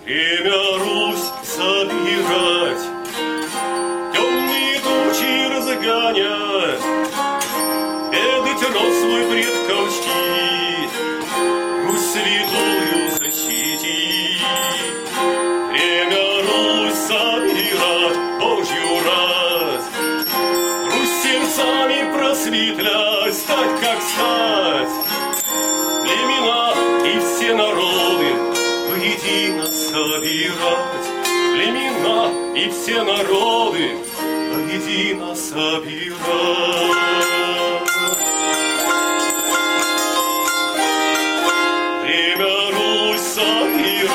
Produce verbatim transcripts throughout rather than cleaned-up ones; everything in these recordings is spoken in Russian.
Время Русь собирать, темные тучи разгонять, ведать род свой предков чтить, Русь святую защитить. Время Русь собирать, Божью рать, Русь сердцами просветлять, стать как стать. Племена и все народы воедино собирать, племена и все народы воедино собирать. Время Русь собирать,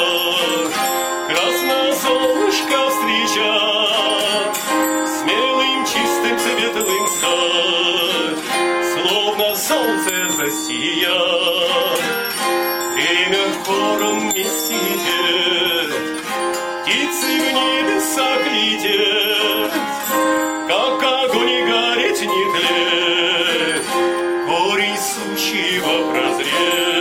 красное солнышко встречать, смелым, чистым, светлым стать, словно солнце засиять. Время хором вместе петь, птицы в небесах лететь, как огонь и гореть не тлеть, корень сущего прозреть.